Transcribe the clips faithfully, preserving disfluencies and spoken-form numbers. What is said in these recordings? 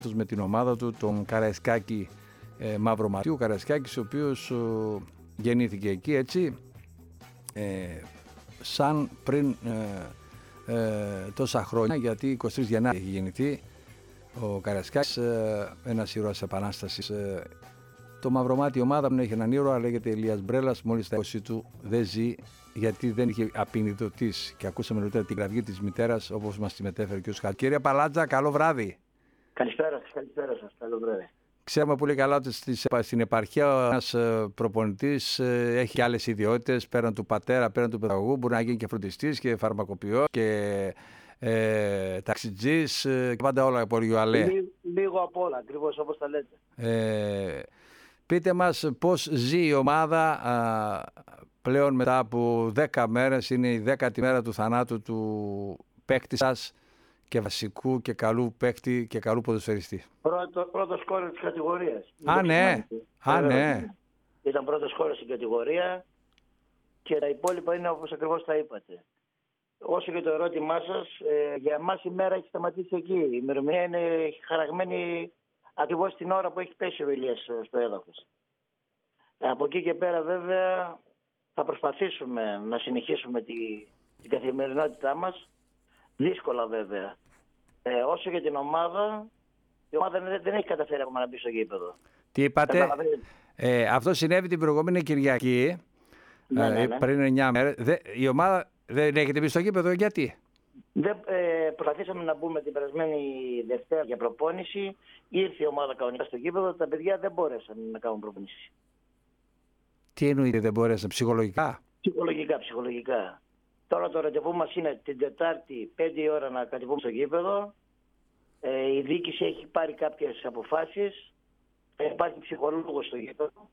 με την ομάδα του, τον Καραϊσκάκη ε, Μαυροματίου. Ο Καραϊσκάκης, ο οποίος ε, γεννήθηκε εκεί, έτσι, ε, σαν πριν ε, ε, τόσα χρόνια, γιατί εικοστή τρίτη Γενάρη έχει γεννηθεί ο Καραϊσκάκης, ε, ένας ήρωας της Επανάστασης. Ε, το Μαυρομάτι ομάδα που έχει έναν ήρωα, λέγεται Ηλίας Μπρέλας, μόλις τα είκοσι του δεν ζει, γιατί δεν είχε απεινιδωτήσει. Και ακούσαμε νωρίτερα την κραυγή της μητέρας, όπως μας τη μετέφερε και ο Σκάτ. Κύριε Παλάτζα, καλό βράδυ. Καλησπέρα σας, καλησπέρα σας, καλό βράδυ. Ξέρουμε πολύ καλά ότι στην επαρχία ένας προπονητής έχει και άλλες ιδιότητες πέραν του πατέρα, πέραν του παιδαγωγού. Μπορεί να γίνει και φροντιστής και φαρμακοποιός και ε, ταξιτζής και πάντα όλα από Αλέ. Λίγο απ' όλα, ακριβώς όπως τα λέτε. Ε, πείτε μας πώς ζει η ομάδα α, πλέον μετά από δέκα μέρες. Είναι η δέκατη μέρα του θανάτου του παίκτη σας και βασικού και καλού παίκτη και καλού ποδοσφαιριστή. Πρώτο, πρώτο σκόρερ της κατηγορίας. Α, ναι. Α, ναι. Ήταν πρώτο σκόρερ στην κατηγορία και τα υπόλοιπα είναι όπως ακριβώς τα είπατε. Όσο και το ερώτημά σας, ε, για εμάς η μέρα έχει σταματήσει εκεί. Η ημερομηνία είναι χαραγμένη ακριβώς την ώρα που έχει πέσει ο Ηλίας στο έδαφος. Από εκεί και πέρα βέβαια θα προσπαθήσουμε να συνεχίσουμε τη, την καθημερινότητά μας. Δύσκολα βέβαια. Ε, όσο για την ομάδα, η ομάδα δεν, δεν έχει καταφέρει ακόμα να μπει στο γήπεδο. Τι είπατε, ε, αυτό συνέβη την προηγούμενη Κυριακή, ναι, ναι, ναι. Ε, πριν εννιά μέρες. Δε, η ομάδα δεν έχετε μπει στο γήπεδο, γιατί? Δεν, ε, προσπαθήσαμε να μπούμε την περασμένη Δευτέρα για προπόνηση. Ήρθε η ομάδα κανονικά στο γήπεδο, τα παιδιά δεν μπόρεσαν να κάνουν προπόνηση. Τι εννοείται δεν μπόρεσαν, ψυχολογικά? Ψυχολογικά, ψυχολογικά. Τώρα το ραντεβού μας είναι την Τετάρτη πέντε η ώρα να κατεβούμε στο γήπεδο. Ε, η διοίκηση έχει πάρει κάποιες αποφάσεις. Ε, υπάρχει ψυχολόγος στο γήπεδο.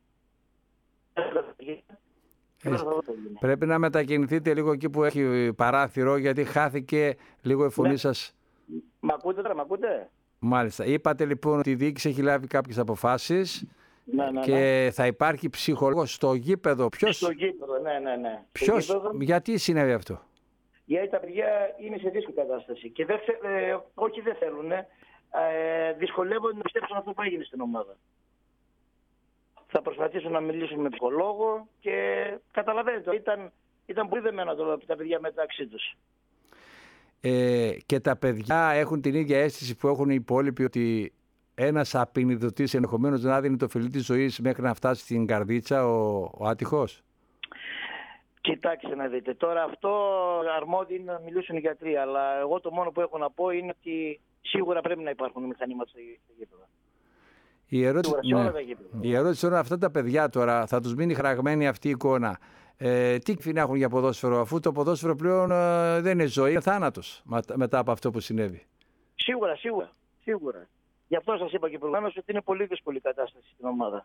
Ε, πρέπει να μετακινηθείτε λίγο εκεί που έχει παράθυρο, γιατί χάθηκε λίγο η φωνή, ναι, σας. Μ' ακούτε τώρα, μ' ακούτε? Μάλιστα. Είπατε λοιπόν ότι η διοίκηση έχει λάβει κάποιες αποφάσεις. Ναι, ναι, και ναι, θα υπάρχει ψυχολόγος στο γήπεδο. Ποιος... Στο γήπεδο, ναι, ναι, ναι. Ποιος... Γήπεδο... Γιατί συνέβη αυτό? Γιατί τα παιδιά είναι σε δύσκολη κατάσταση και δεν, ε, όχι δεν θέλουν, ε, δυσκολεύονται να πιστέψουν αυτό που έγινε στην ομάδα. Θα προσπαθήσω να μιλήσω με ψυχολόγο και καταλαβαίνετε, ήταν, ήταν πολύ δεμένα τα παιδιά μεταξύ τους. Ε, και τα παιδιά έχουν την ίδια αίσθηση που έχουν οι υπόλοιποι, ότι ένας απεινιδωτής ενδεχομένως να δίνει το φιλί της ζωής μέχρι να φτάσει στην καρδίτσα ο, ο άτυχος. Κοιτάξτε να δείτε, τώρα αυτό αρμόδιοι είναι να μιλήσουν οι γιατροί, αλλά εγώ το μόνο που έχω να πω είναι ότι σίγουρα πρέπει να υπάρχουν μηχανήματα στο γήπεδο. Η ερώτηση, ναι. η ερώτηση τώρα, αυτά τα παιδιά τώρα θα τους μείνει χαραγμένη αυτή η εικόνα. Ε, τι κφίνα έχουν για ποδόσφαιρο, αφού το ποδόσφαιρο πλέον ε, δεν είναι ζωή, είναι θάνατος μετά από αυτό που συνέβη? Σίγουρα, σίγουρα, σίγουρα. Γι' αυτό σας είπα και προηγουμένως ότι είναι πολύ δύσκολη κατάσταση στην ομάδα.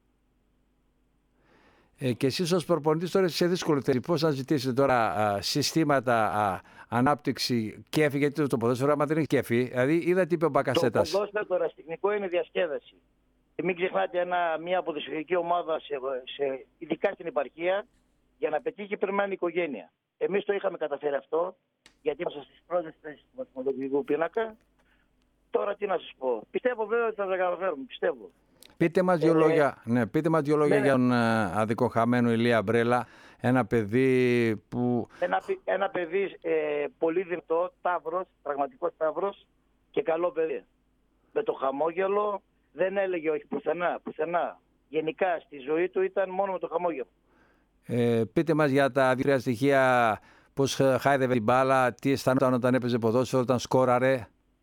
Ε, και εσείς ως προπονητής τώρα σε δύσκολη θέση. Πώς να ζητήσετε τώρα α, συστήματα α, ανάπτυξη κέφι, γιατί το ποδόσφαιρο άμα δεν έχει κέφι? Δηλαδή είδα τι είπε ο Μπακασέτας. Το ποδόσφαιρο το εραστιχνικό είναι διασκέδαση. Και μην ξεχνάτε ένα, μια ποδοσφαιρική ομάδα, σε, σε, ειδικά στην επαρχία, για να πετύχει πρέπει να είναι οικογένεια. Εμείς το είχαμε καταφέρει αυτό, γιατί ήμασταν στις πρώτες θέσεις του βαθμολογικού πίνακα. Τώρα τι να σας πω. Πιστεύω βέβαια ότι θα τα καταφέρουμε. Πιστεύω. Πείτε μας δύο ε, λόγια, ναι, πείτε μας δύο λόγια ναι, για τον αδικοχαμένο Ηλία Μπρέλα. Ένα παιδί που... Ένα, ένα παιδί ε, πολύ δυνατό, ταύρος, πραγματικός ταύρος και καλό παιδί. Με το χαμόγελο δεν έλεγε όχι πουθενά, πουθενά. Γενικά στη ζωή του ήταν μόνο με το χαμόγελο. Ε, πείτε μας για τα δύο στοιχεία, πώς χάιδευε την μπάλα, τι αισθανόταν όταν έπαιζε ποδόσφαιρο, όταν σκόραρε.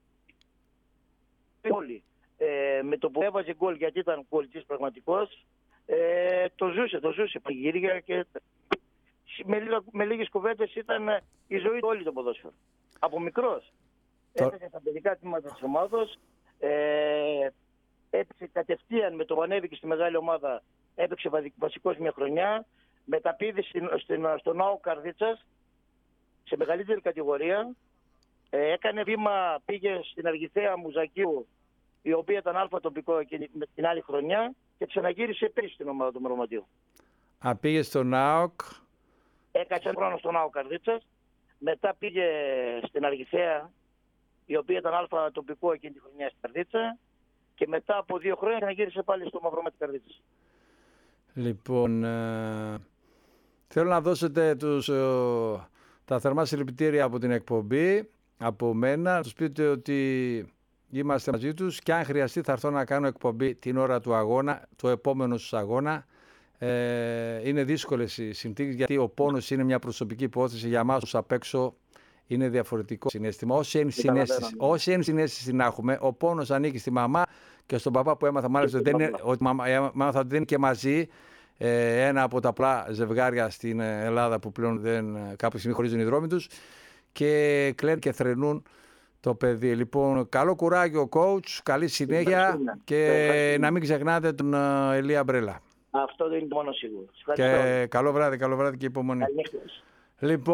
Όλοι. Ε, με το που έβαζε γκολ, γιατί ήταν γκολτής πραγματικός, ε, το ζούσε, το ζούσε παγύρια και με, λίγα, με λίγες κουβέντες ήταν η ζωή του όλη το ποδόσφαιρο. Από μικρός. Το... Έπαιζε στα παιδικά τμήματα της ομάδος, ε, έπαιξε κατευθείαν με το που ανέβηκε στη μεγάλη ομάδα, έπαιξε βασικός μια χρονιά, μεταπήδη στην, στην, στον ΑΟ Καρδίτσας, σε μεγαλύτερη κατηγορία, ε, έκανε βήμα, πήγε στην Αργιθέα Μουζακίου, η οποία ήταν αλφα τοπικό και με την άλλη χρονιά, και ξαναγύρισε πίσω στην ομάδα του Μαυροματίου. Α, πήγε στον ΑΟΚ. Έκατσε ένα χρόνο στον ΑΟΚ Καρδίτσας, μετά πήγε στην Αργιθέα, η οποία ήταν αλφα τοπικό εκείνη τη χρονιά στην Καρδίτσα, Και μετά από δύο χρόνια ξαναγύρισε πάλι στο Μαυρομάτι Καρδίτσας. Λοιπόν, ε, θέλω να δώσετε τους, ε, τα θερμά συλληπιτήρια από την εκπομπή, από μένα, να τους πείτε ότι είμαστε μαζί τους και αν χρειαστεί θα έρθω να κάνω εκπομπή την ώρα του αγώνα, το επόμενο στους αγώνα. Ε, είναι δύσκολες οι συνθήκες γιατί ο πόνος είναι μια προσωπική υπόθεση για εμάς τους απ' έξω. Είναι διαφορετικό συναίσθημα. Όση ενσυναίσθηση, όση ενσυναίσθηση να έχουμε, ο πόνος ανήκει στη μαμά και στον παπά που έμαθα μάλιστα ότι, είναι, ότι μαμά, έμαθα ότι δεν είναι και μαζί. Ε, ένα από τα απλά ζευγάρια στην Ελλάδα που πλέον δεν, κάποια στιγμή χωρίζουν οι δρόμοι τους και κλαίνουν και θρηνούν το παιδί. Λοιπόν, καλό κουράγιο coach, καλή συνέχεια και να μην ξεχνάτε τον Ηλία Μπρέλα. Αυτό δεν είναι το μόνο σίγουρο. Και καλό βράδυ, καλό βράδυ και υπομονή. Λοιπόν,